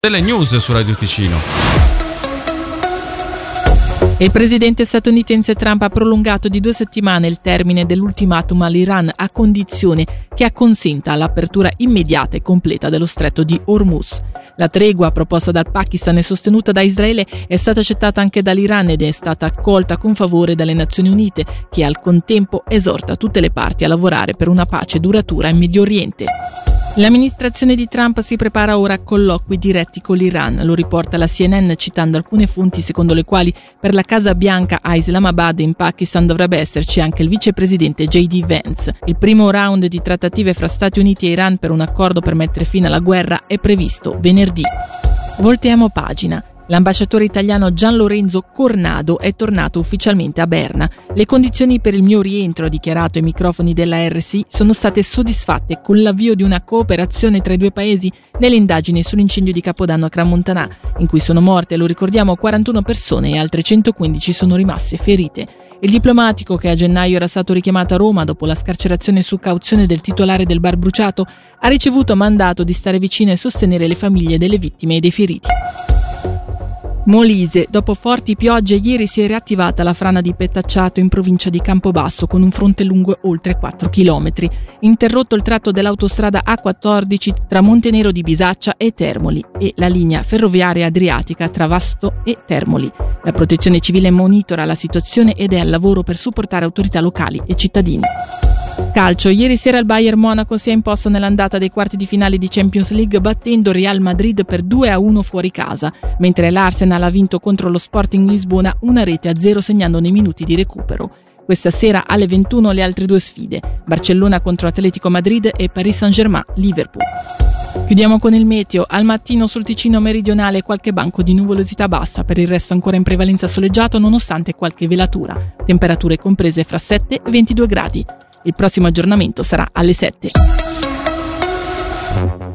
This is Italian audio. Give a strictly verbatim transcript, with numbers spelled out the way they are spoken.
Delle news su Radio Ticino. Il presidente statunitense Trump ha prolungato di due settimane il termine dell'ultimatum all'Iran a condizione che acconsenta all'apertura immediata e completa dello stretto di Hormuz. La tregua proposta dal Pakistan e sostenuta da Israele è stata accettata anche dall'Iran ed è stata accolta con favore dalle Nazioni Unite, che al contempo esorta tutte le parti a lavorare per una pace duratura in Medio Oriente. L'amministrazione di Trump si prepara ora a colloqui diretti con l'Iran, lo riporta la C N N citando alcune fonti secondo le quali per la Casa Bianca a Islamabad in Pakistan dovrebbe esserci anche il vicepresidente J D Vance. Il primo round di trattative fra Stati Uniti e Iran per un accordo per mettere fine alla guerra è previsto venerdì. Voltiamo pagina. L'ambasciatore italiano Gian Lorenzo Cornado è tornato ufficialmente a Berna. Le condizioni per il mio rientro, ha dichiarato ai microfoni della R S I, sono state soddisfatte con l'avvio di una cooperazione tra i due paesi nelle indagini sull'incendio di Capodanno a Crans-Montana, in cui sono morte, lo ricordiamo, quarantuno persone e altre centoquindici sono rimaste ferite. Il diplomatico, che a gennaio era stato richiamato a Roma dopo la scarcerazione su cauzione del titolare del bar bruciato, ha ricevuto mandato di stare vicino e sostenere le famiglie delle vittime e dei feriti. Molise, dopo forti piogge, ieri si è riattivata la frana di Petacciato in provincia di Campobasso con un fronte lungo oltre quattro chilometri. Interrotto il tratto dell'autostrada A quattordici tra Montenero di Bisaccia e Termoli e la linea ferroviaria adriatica tra Vasto e Termoli. La protezione civile monitora la situazione ed è al lavoro per supportare autorità locali e cittadini. Calcio, ieri sera il Bayern Monaco si è imposto nell'andata dei quarti di finale di Champions League battendo Real Madrid per due a uno fuori casa, mentre l'Arsenal ha vinto contro lo Sporting Lisbona una rete a zero segnando nei minuti di recupero. Questa sera alle ventuno le altre due sfide, Barcellona contro Atletico Madrid e Paris Saint-Germain-Liverpool. Chiudiamo con il meteo. Al mattino sul Ticino meridionale qualche banco di nuvolosità bassa, per il resto ancora in prevalenza soleggiato nonostante qualche velatura. Temperature comprese fra sette e ventidue gradi. Il prossimo aggiornamento sarà alle sette.